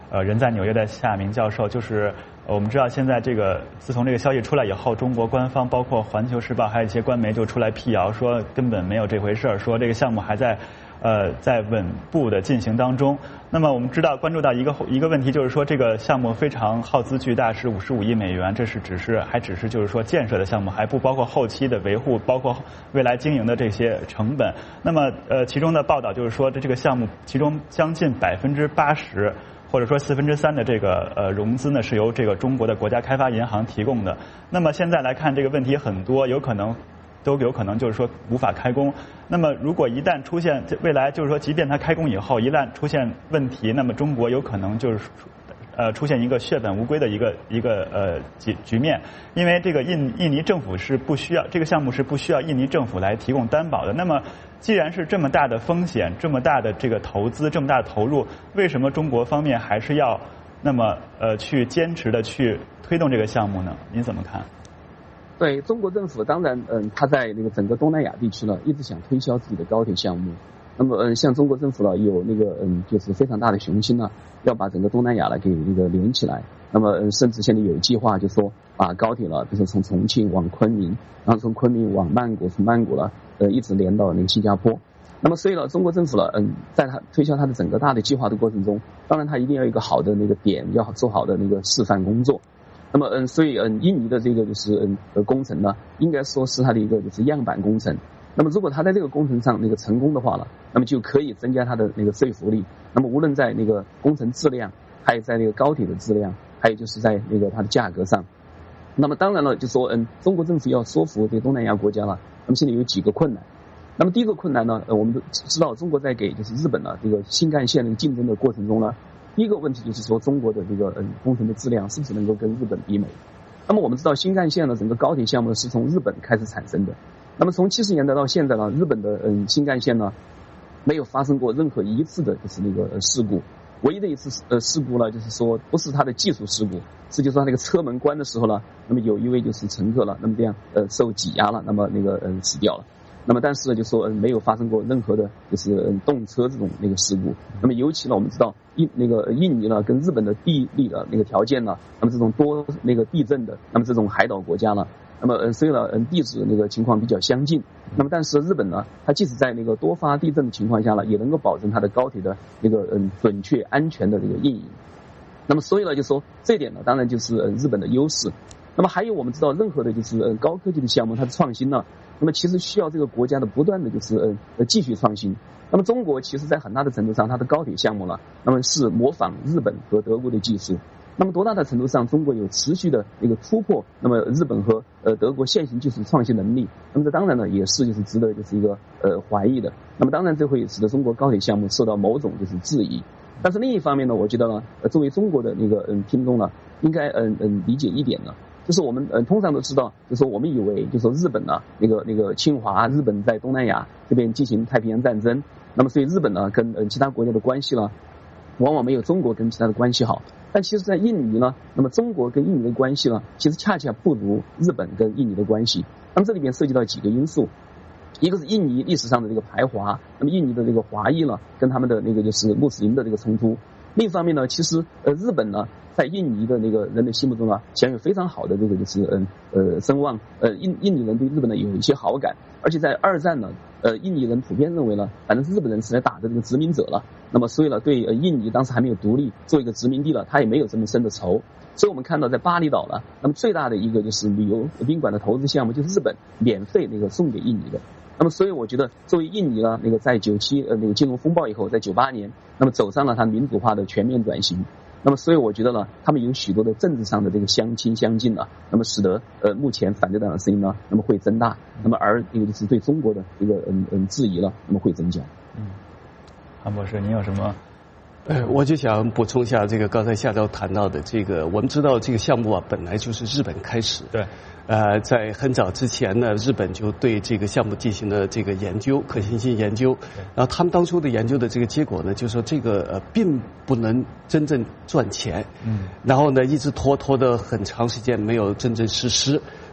呃人在纽约的夏明教授，就是我们知道现在这个自从这个消息出来以后，中国官方包括环球时报还有一些官媒就出来辟谣，说根本没有这回事儿，说这个项目还在呃在稳步的进行当中。那么我们知道关注到一个一个问题，就是说这个项目非常耗资巨大，是五十五亿美元，这是只是还只是就是说建设的项目，还不包括后期的维护，包括未来经营的这些成本。那么呃其中的报道就是说这这个项目其中将近百分之八十。或者说四分之三的这个呃融资呢是由这个中国的国家开发银行提供的。那么现在来看这个问题很多，有可能都有可能就是说无法开工。那么如果一旦出现未来就是说即便它开工以后一旦出现问题，那么中国有可能就是呃出现一个血本无归的一个一个呃局局面，因为这个印印尼政府是不需要这个项目是不需要印尼政府来提供担保的。那么既然是这么大的风险，这么大的这个投资，这么大的投入，为什么中国方面还是要那么呃去坚持的去推动这个项目呢？您怎么看？ 对中国政府，当然，嗯，他在那个整个东南亚地区呢，一直想推销自己的高铁项目。那么，嗯，像中国政府呢，有那个嗯，就是非常大的雄心呢，要把整个东南亚呢给那个连起来。那么，嗯，甚至现在有计划，就说把高铁呢，比如说从重庆往昆明，然后从昆明往曼谷，从曼谷呢，呃，一直连到那个新加坡。那么，所以呢，中国政府呢，嗯，在他推销他的整个大的计划的过程中，当然他一定要有一个好的那个点，要做好的那个示范工作。那么，嗯，所以，嗯，印尼的这个就是嗯呃工程呢，应该说是它的一个就是样板工程。那么，如果他在这个工程上那个成功的话呢，那么就可以增加他的那个说服力。那么，无论在那个工程质量，还有在那个高铁的质量，还有就是在那个它的价格上。那么，当然了，就说嗯，中国政府要说服这个东南亚国家了，那么现在有几个困难。那么，第一个困难呢，呃，我们都知道，中国在给就是日本呢这个新干线的竞争的过程中呢。第一个问题就是说，中国的这个嗯工程的质量是不是能够跟日本媲美？那么我们知道，新干线呢，整个高铁项目是从日本开始产生的。那么从七十年代到现在呢，日本的嗯新干线呢，没有发生过任何一次的就是那个事故。唯一的一次呃事故呢，就是说不是它的技术事故，是就是说那个车门关的时候呢，那么有一位就是乘客了，那么这样呃受挤压了，那么那个嗯死掉了。那么，但是呢，就说嗯没有发生过任何的，就是嗯动车这种那个事故。那么，尤其呢，我们知道印那个印尼呢，跟日本的地理的那个条件呢，那么这种多那个地震的，那么这种海岛国家呢，那么嗯，所以呢，嗯地质那个情况比较相近。那么，但是日本呢，它即使在那个多发地震的情况下呢，也能够保证它的高铁的那个嗯准确安全的这个运营。那么，所以呢，就说这一点呢，当然就是嗯日本的优势。那么还有我们知道，任何的就是嗯高科技的项目，它的创新呢。那么其实需要这个国家的不断的就是呃呃继续创新。那么中国其实在很大的程度上，它的高铁项目呢，那么是模仿日本和德国的技术。那么多大的程度上，中国有持续的一个突破，那么日本和呃德国现行技术创新能力，那么这当然呢也是就是值得就是一个呃怀疑的。那么当然这会使得中国高铁项目受到某种就是质疑。但是另一方面呢，我觉得呢，呃作为中国的那个嗯听众呢，应该嗯嗯理解一点呢。就是我们呃通常都知道，就是我们以为就是说日本呢，那个那个侵华，日本在东南亚这边进行太平洋战争，那么所以日本呢跟呃其他国家的关系呢，往往没有中国跟其他的关系好。但其实，在印尼呢，那么中国跟印尼的关系呢，其实恰恰不如日本跟印尼的关系。那么这里边涉及到几个因素，一个是印尼历史上的这个排华，那么印尼的这个华裔呢，跟他们的那个就是穆斯林的这个冲突。另一方面呢，其实呃日本呢，在印尼的那个人的心目中啊，享有非常好的这个就是嗯呃声望，呃印印尼人对日本呢有一些好感，而且在二战呢，呃印尼人普遍认为呢，反正是日本人是来打的这个殖民者了，那么所以呢，对呃印尼当时还没有独立做一个殖民地了，他也没有这么深的仇。所以我们看到在巴厘岛呢，那么最大的一个就是旅游宾馆的投资项目，就是日本免费那个送给印尼的。那么，所以我觉得，作为印尼呢，那个在九七呃那个金融风暴以后，在九八年，那么走上了它民主化的全面转型。那么，所以我觉得呢，他们有许多的政治上的这个相亲相近了，那么使得呃目前反对党的声音呢，那么会增大，那么而这个就是对中国的一个嗯嗯质疑了，那么会增加。 嗯，韩博士，您有什么？ 呃，我就想补充一下这个刚才夏昭谈到的这个，我们知道这个项目啊，本来就是日本开始。 对。 呃，在很早之前呢，日本就对这个项目进行了这个研究，可行性研究。然后他们当初的研究的这个结果呢，就是说这个呃并不能真正赚钱。嗯。然后呢，一直拖拖的很长时间没有真正实施。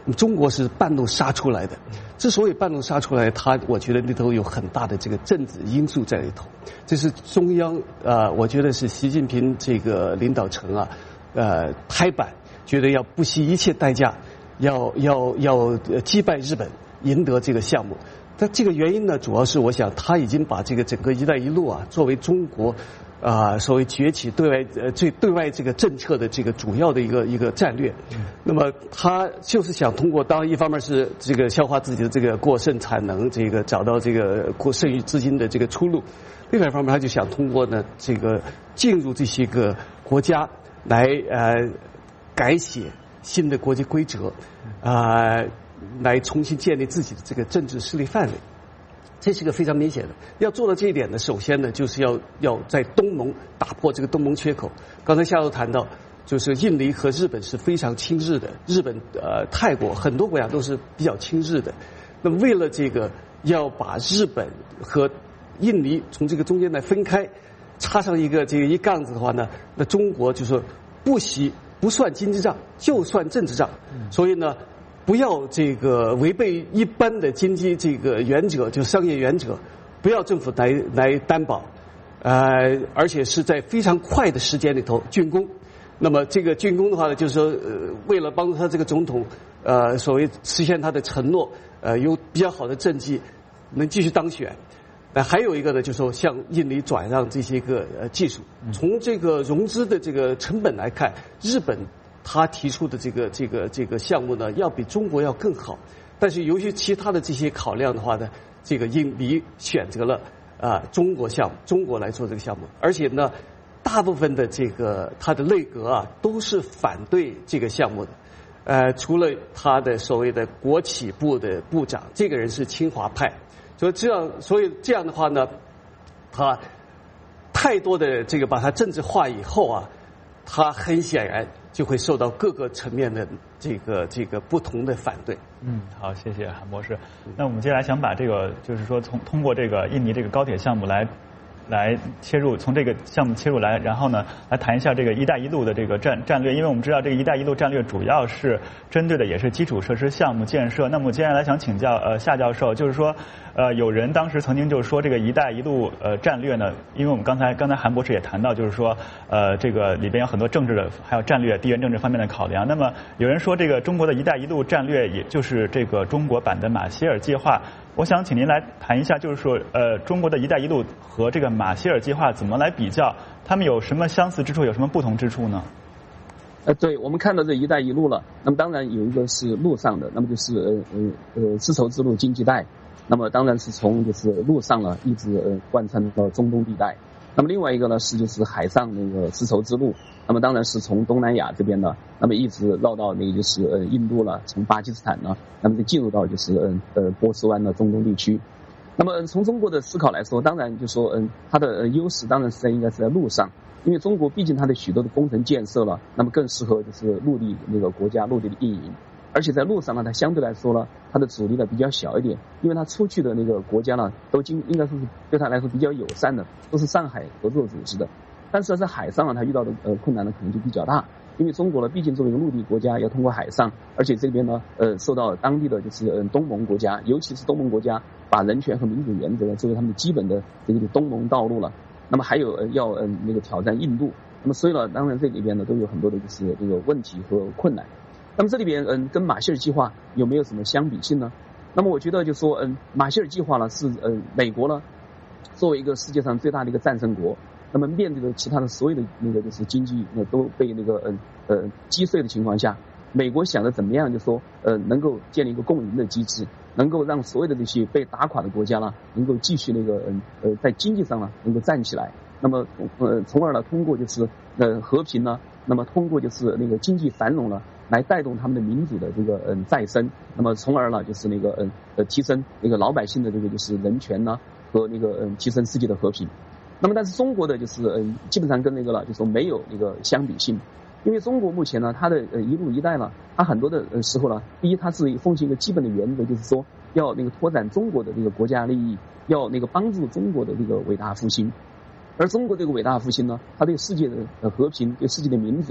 中国是半路杀出来的。之所以半路杀出来，它我觉得里头有很大的这个政治因素在里头。这是中央啊、呃，我觉得是习近平这个领导层啊，呃，拍板觉得要不惜一切代价，要要要击败日本，赢得这个项目。但这个原因呢，主要是我想他已经把这个整个“一带一路”啊，作为中国啊、呃、所谓崛起对外呃最对外这个政策的这个主要的一个一个战略。那么他就是想通过，当然一方面是这个消化自己的这个过剩产能，这个找到这个过剩余资金的这个出路；另外一方面，他就想通过呢这个进入这些个国家来呃改写新的国际规则啊。呃来重新建立自己的这个政治势力范围，这是个非常明显的。要做到这一点呢，首先呢，就是要要在东盟打破这个东盟缺口。刚才夏洛谈到，就是印尼和日本是非常亲日的，日本呃泰国很多国家都是比较亲日的。那么为了这个要把日本和印尼从这个中间来分开，插上一个这个一杠子的话呢，那中国就说不惜不算经济账，就算政治账。所以呢，不要这个违背一般的经济这个原则，就商业原则，不要政府来来担保，呃，而且是在非常快的时间里头竣工。那么这个竣工的话呢，就是说，呃，为了帮助他这个总统，呃，所谓实现他的承诺，呃，有比较好的政绩，能继续当选。那还有一个呢，就是说向印尼转让这些个呃技术。从这个融资的这个成本来看，日本他提出的这个这个这个项目呢，要比中国要更好。但是由于其他的这些考量的话呢，这个印尼选择了啊、呃、中国项目，中国来做这个项目，而且呢，大部分的这个他的内阁啊都是反对这个项目的。呃，除了他的所谓的国企部的部长，这个人是清华派，所以这样，所以这样的话呢，他太多的这个把它政治化以后啊，他很显然就会受到各个层面的这个这个不同的反对。 嗯，好，谢谢韩博士。那我们接下来想把这个，就是说从通过这个印尼这个高铁项目来。来切入，从这个项目切入来，然后呢，来谈一下这个“一带一路”的这个战战略。因为我们知道，这个“一带一路”战略主要是针对的也是基础设施项目建设。那么接下来想请教呃夏教授，就是说，呃，有人当时曾经就说这个“一带一路”呃战略呢，因为我们刚才刚才韩博士也谈到，就是说呃这个里边有很多政治的还有战略、地缘政治方面的考量。那么有人说这个中国的一带一路战略，也就是这个中国版的马歇尔计划。我想请您来谈一下，就是说，呃，中国的一带一路和这个马歇尔计划怎么来比较？他们有什么相似之处，有什么不同之处呢？ 呃，对，我们看到这一带一路了，那么当然有一个是陆上的，那么就是呃呃呃丝绸之路经济带，那么当然是从就是陆上了一直呃贯穿到中东地带。那么另外一个呢是就是海上那个丝绸之路，那么当然是从东南亚这边呢，那么一直绕到那个就是呃印度了，从巴基斯坦呢，那么就进入到就是呃呃波斯湾的中东地区。那么从中国的思考来说，当然就说嗯它的呃优势当然是在应该是在陆上，因为中国毕竟它的许多的工程建设了，那么更适合就是陆地那个国家陆地的运营。而且在路上呢，它相对来说呢，它的阻力呢比较小一点，因为它出去的那个国家呢，都经应该说是对它来说比较友善的，都是上海合作组织的。但是在海上呢，它遇到的呃困难呢可能就比较大，因为中国呢毕竟作为一个陆地国家，要通过海上，而且这边呢呃受到当地的就是呃东盟国家，尤其是东盟国家把人权和民主原则作为他们的基本的这个东盟道路了。那么还有呃要呃那个挑战印度，那么所以呢，当然这里边呢都有很多的就是这个问题和困难。那么这里边嗯跟马歇尔计划有没有什么相比性呢？那么我觉得就说嗯马歇尔计划呢是呃美国呢作为一个世界上最大的一个战胜国，那么面对的其他的所有的那个就是经济呢都被那个嗯呃击碎的情况下，美国想着怎么样就说呃能够建立一个共赢的机制，能够让所有的这些被打垮的国家呢能够继续那个嗯呃在经济上呢能够站起来，那么呃从而呢通过就是呃和平呢，那么通过就是那个经济繁荣呢来带动他们的民主的这个嗯再生，那么从而呢就是那个嗯呃提升那个老百姓的这个就是人权呢和那个嗯提升世界的和平。那么但是中国的就是嗯基本上跟那个了就说没有那个相比性，因为中国目前呢它的呃一路一带呢，它很多的呃时候呢，第一它是奉行一个基本的原则，就是说要那个拓展中国的这个国家利益，要那个帮助中国的这个伟大复兴。而中国这个伟大复兴呢，它对世界的和平、对世界的民主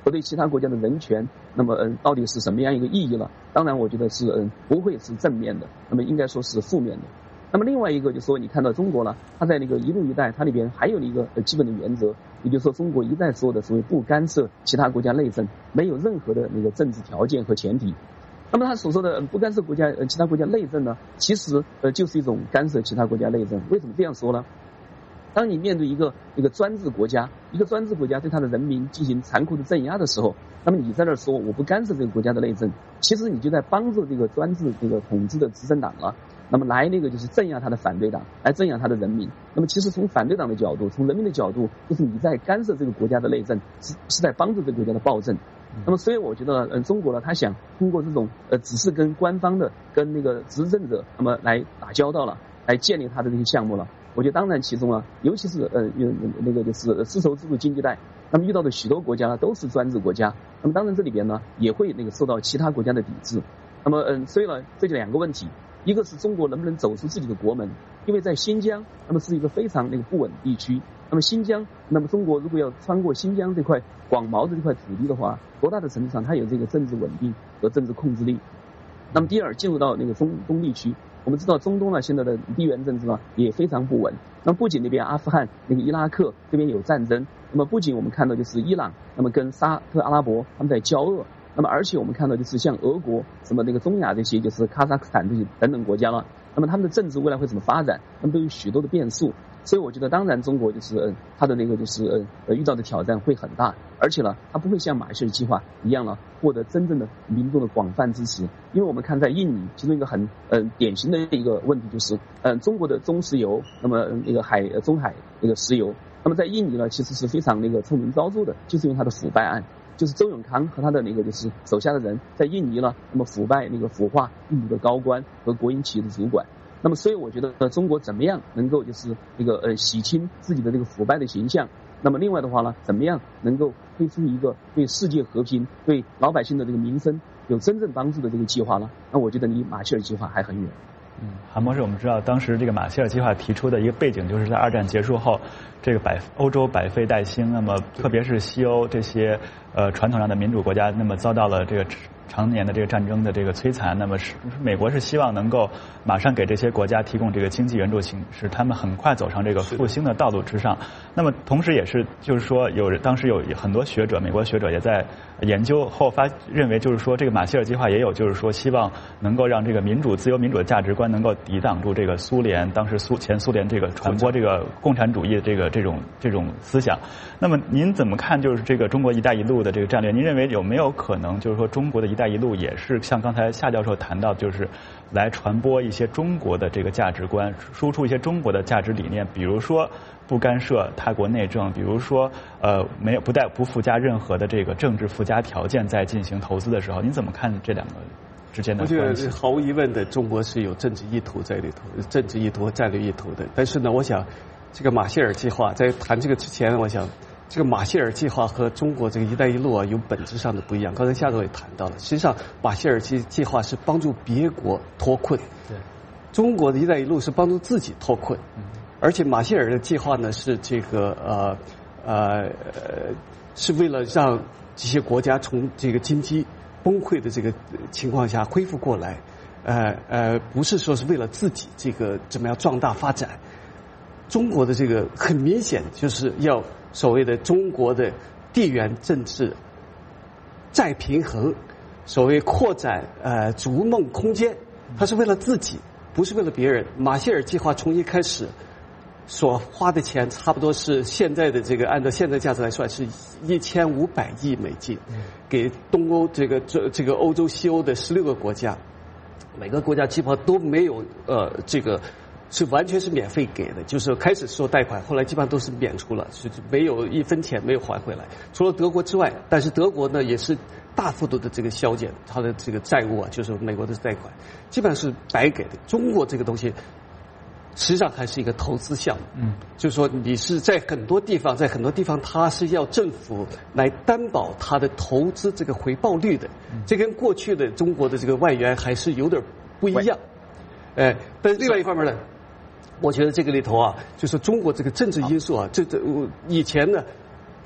和对其他国家的人权，那么嗯，到底是什么样一个意义了？当然，我觉得是嗯不会是正面的，那么应该说是负面的。那么另外一个就是说，你看到中国了，它在那个一路一带，它里边还有一个基本的原则，也就是说，中国一再说的所谓不干涉其他国家内政，没有任何的那个政治条件和前提。那么他所说的不干涉国家呃其他国家内政呢，其实呃就是一种干涉其他国家内政。为什么这样说呢？当你面对一个一个专制国家，一个专制国家对他的人民进行残酷的镇压的时候，那么你在那说我不干涉这个国家的内政，其实你就在帮助这个专制这个统治的执政党了。那么来那个就是镇压他的反对党，来镇压他的人民。那么其实从反对党的角度，从人民的角度，就是你在干涉这个国家的内政，是是在帮助这个国家的暴政。那么所以我觉得，嗯，中国呢，他想通过这种呃，只是跟官方的、跟那个执政者，那么来打交道了，来建立他的这些项目了。我觉得当然其中啊，尤其是呃那个就是丝绸之路经济带，那么遇到的许多国家呢都是专制国家，那么当然这里边呢也会那个受到其他国家的抵制。那么嗯，所以呢，这就两个问题。一个是中国能不能走出自己的国门，因为在新疆，那么是一个非常那个不稳地区。那么新疆，那么中国如果要穿过新疆这块广袤的这块土地的话，多大的程度上它有这个政治稳定和政治控制力？那么第二，进入到那个中东地区，我们知道中东呢现在的地缘政治呢也非常不稳。那么不仅那边阿富汗、那个伊拉克这边有战争，那么不仅我们看到就是伊朗，那么跟沙特阿拉伯他们在交恶。那么，而且我们看到就是像俄国、什么那个中亚这些，就是哈萨克斯坦这些等等国家了。那么他们的政治未来会怎么发展？那么都有许多的变数。所以我觉得，当然中国就是呃，它的那个就是呃遇到的挑战会很大，而且呢，它不会像马歇尔计划一样呢获得真正的民众的广泛支持。因为我们看在印尼，其中一个很嗯、呃、典型的一个问题就是，嗯、呃，中国的中石油，那么那个海中海那个石油，那么在印尼呢，其实是非常那个臭名昭著的，就是因为它的腐败案。就是周永康和他的那个就是手下的人在印尼呢，那么腐败那个腐化印尼的高官和国营企业的主管。那么所以我觉得呃中国怎么样能够就是那个呃洗清自己的这个腐败的形象？那么另外的话呢，怎么样能够推出一个对世界和平、对老百姓的这个民生有真正帮助的这个计划呢？那我觉得离马歇尔计划还很远。 嗯，韩博士，我们知道当时这个马歇尔计划提出的一个背景，就是在二战结束后，这个百欧洲百废待兴，那么特别是西欧这些呃传统上的民主国家，那么遭到了这个常年的这个战争的这个摧残，那么是美国是希望能够马上给这些国家提供这个经济援助，使他们很快走上这个复兴的道路之上。那么同时也是就是说有当时有很多学者，美国学者也在研究后发认为，就是说这个马歇尔计划也有就是说希望能够让这个民主自由民主的价值观能够抵挡住这个苏联当时苏前苏联这个传播这个共产主义的这个这种这种思想。那么您怎么看就是这个中国一带一路的这个战略？您认为有没有可能就是说中国的一带一路也是像刚才夏教授谈到，就是来传播一些中国的这个价值观，输出一些中国的价值理念，比如说不干涉他国内政，比如说呃没有不带不附加任何的这个政治附加条件在进行投资的时候，您怎么看这两个之间的关系？ 我觉得毫无疑问的，中国是有政治意图在里头，政治意图和战略意图的。但是呢，我想这个马歇尔计划在谈这个之前，我想这个马歇尔计划和中国这个一带一路啊有本质上的不一样。刚才夏总也谈到了，实际上马歇尔计计划是帮助别国脱困，对，中国的一带一路是帮助自己脱困。嗯，而且马歇尔的计划呢是这个呃呃是为了让这些国家从这个经济崩溃的这个情况下恢复过来，呃呃不是说是为了自己这个怎么样壮大发展。中国的这个很明显就是要所谓的中国的地缘政治再平衡，所谓扩展呃逐梦空间，它是为了自己，不是为了别人。马歇尔计划从一开始所花的钱差不多是现在的这个按照现在价值来算是一千五百亿美金，给东欧这个这这个欧洲西欧的十六个国家，每个国家基本上都没有呃这个是完全是免费给的，就是开始说贷款，后来基本上都是免除了，是没有一分钱没有还回来，除了德国之外。但是德国呢也是大幅度的这个削减它的这个债务啊，就是美国的贷款基本上是白给的。中国这个东西实际上还是一个投资项目，嗯，就是说你是在很多地方，在很多地方它是要政府来担保它的投资这个回报率的，嗯，这跟过去的中国的这个外援还是有点不一样，哎，但是另外一方面呢，我觉得这个里头啊，就是中国这个政治因素啊，这这我以前呢，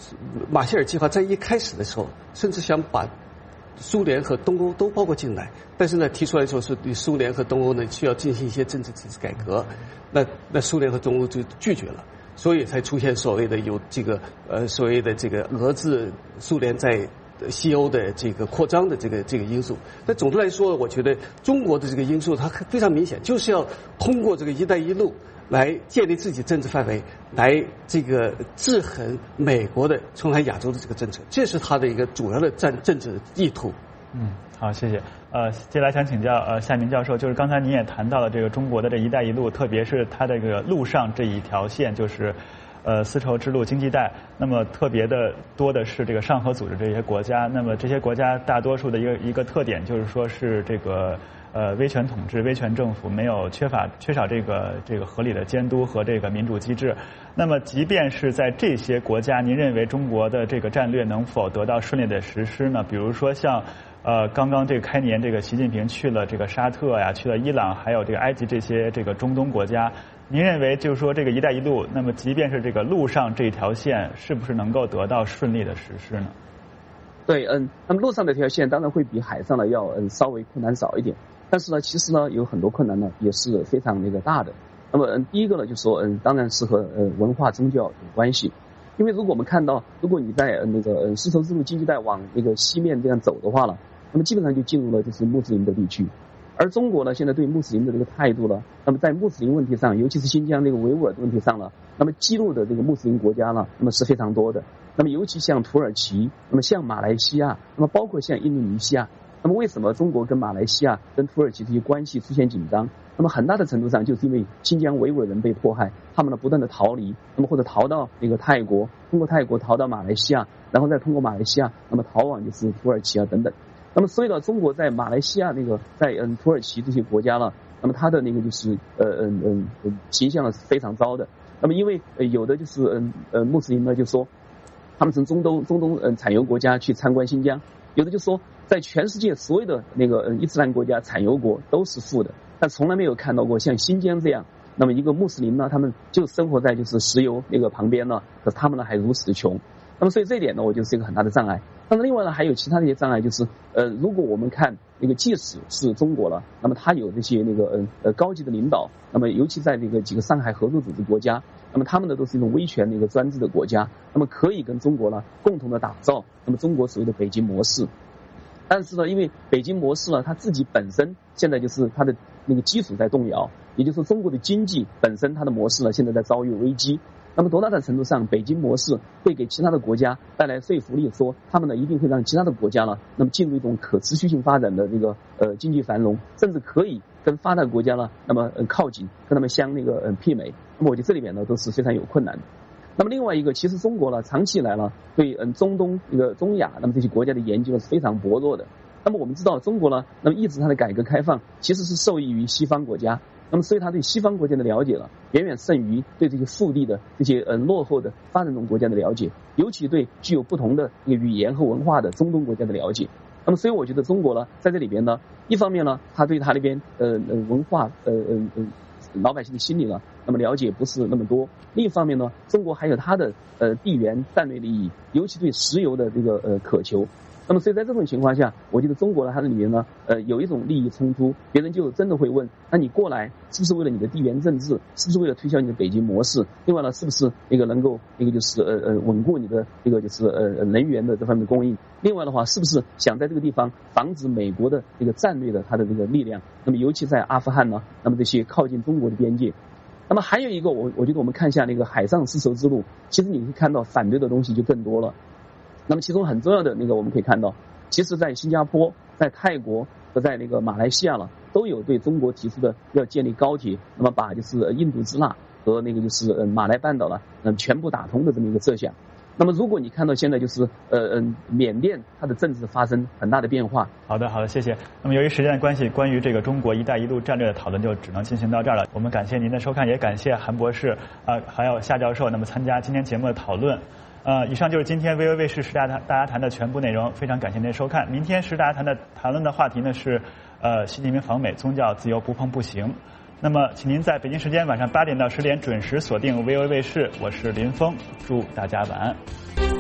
马歇尔计划在一开始的时候，甚至想把苏联和东欧都包括进来，但是呢，提出来说是对苏联和东欧呢需要进行一些政治体制改革，那那苏联和东欧就拒绝了，所以才出现所谓的有这个呃所谓的这个俄制苏联在西欧的这个扩张的这个这个因素。但总的来说，我觉得中国的这个因素它非常明显，就是要通过这个“一带一路”来建立自己政治范围，来这个制衡美国的冲南亚洲的这个政策，这是他的一个主要的战政治意图。 嗯，好，谢谢。呃，接下来想请教呃夏明教授，就是刚才您也谈到了这个中国的这“一带一路”，特别是它这个陆上这一条线，就是呃丝绸之路经济带。那么特别的多的是这个上合组织这些国家。那么这些国家大多数的一个一个特点就是说是这个呃威权统治、威权政府，没有缺乏缺少这个这个合理的监督和这个民主机制。那么即便是在这些国家，您认为中国的这个战略能否得到顺利的实施呢？比如说像呃，刚刚这个开年，这个习近平去了这个沙特呀，去了伊朗，还有这个埃及这些这个中东国家。您认为就是说这个“一带一路”，那么即便是这个陆上这条线，是不是能够得到顺利的实施呢？ 对，嗯，那么陆上这条线当然会比海上的要嗯稍微困难少一点，但是呢，其实呢有很多困难呢也是非常那个大的。那么嗯，第一个呢就是说嗯，当然是和呃文化宗教有关系。因为如果我们看到，如果你在呃那个呃丝绸之路经济带往那个西面这样走的话了，那么基本上就进入了就是穆斯林的地区。而中国呢，现在对穆斯林的这个态度呢，那么在穆斯林问题上，尤其是新疆这个维吾尔的问题上呢，那么激怒的这个穆斯林国家呢，那么是非常多的。那么尤其像土耳其，那么像马来西亚，那么包括像印度尼西亚，那么为什么中国跟马来西亚、跟土耳其这些关系出现紧张？那么很大的程度上就是因为新疆维吾尔人被迫害，他们呢不断的逃离，那么或者逃到那个泰国，通过泰国逃到马来西亚，然后再通过马来西亚，那么逃往就是土耳其啊等等。那么所以呢，中国在马来西亚那个在嗯土耳其这些国家呢，那么它的那个就是呃嗯嗯嗯形象是非常糟的。那么因为呃有的就是嗯呃穆斯林呢就说，他们从中东中东嗯产油国家去参观新疆，有的就说在全世界所有的那个嗯伊斯兰国家产油国都是富的，但从来没有看到过像新疆这样，那么一个穆斯林呢，他们就生活在就是石油那个旁边呢，可是他们呢还如此的穷。那么所以这一点呢，我觉得是一个很大的障碍。那么另外呢，还有其他的一些障碍，就是呃，如果我们看那个，即使是中国了，那么它有这些那个呃呃高级的领导，那么尤其在那个几个上海合作组织国家，那么他们呢都是一种威权那个专制的国家，那么可以跟中国呢共同的打造那么中国所谓的北京模式。但是呢，因为北京模式呢，它自己本身现在就是它的那个基础在动摇，也就是说中国的经济本身它的模式呢现在在遭遇危机。那么多大的程度上，北京模式会给其他的国家带来说服力，说他们呢一定会让其他的国家呢，那么进入一种可持续性发展的这个呃经济繁荣，甚至可以跟发达国家呢，那么呃靠近，跟他们相那个呃媲美。那么我觉得这里面呢都是非常有困难的。那么另外一个，其实中国呢长期以来呢对嗯中东这个中亚那么这些国家的研究是非常薄弱的。那么我们知道中国呢，那么一直它的改革开放其实是受益于西方国家。那么所以他对西方国家的了解了，远远胜于对这些腹地的这些呃落后的发展中国家的了解，尤其对具有不同的这个语言和文化的中东国家的了解。那么所以我觉得中国呢，在这里边呢，一方面呢，他对他那边呃呃文化呃呃呃老百姓的心理呢，那么了解不是那么多；另一方面呢，中国还有它的呃地缘战略利益，尤其对石油的这个呃渴求。那么所以在这种情况下，我觉得中国呢，它的里面呢，呃，有一种利益冲突，别人就真的会问，那你过来是不是为了你的地缘政治，是不是为了推销你的北京模式？另外呢，是不是那个能够那个就是呃呃稳固你的这个就是呃能源的这方面的供应？另外的话，是不是想在这个地方防止美国的这个战略的它的这个力量？那么尤其在阿富汗呢，那么这些靠近中国的边界。那么还有一个，我我觉得我们看一下那个海上丝绸之路，其实你会看到反对的东西就更多了。那么其中很重要的那个我们可以看到，其实在新加坡、在泰国和在那个马来西亚了，都有对中国提出的要建立高铁，那么把就是印度支那和那个就是呃马来半岛了，嗯全部打通的这么一个设想。那么如果你看到现在就是呃嗯缅甸它的政治发生很大的变化。 好的好的，谢谢。那么由于时间的关系，关于这个中国“一带一路”战略的讨论就只能进行到这儿了。我们感谢您的收看，也感谢韩博士啊、呃、还有夏教授那么参加今天节目的讨论。呃，以上就是今天 V O A 卫视时大家大家谈的全部内容，非常感谢您的收看。明天时大家谈的谈论的话题呢是，呃，习近平访美，宗教自由不碰不行。那么，请您在北京时间晚上八点到十点准时锁定 V O A 卫视，我是林峰，祝大家晚安。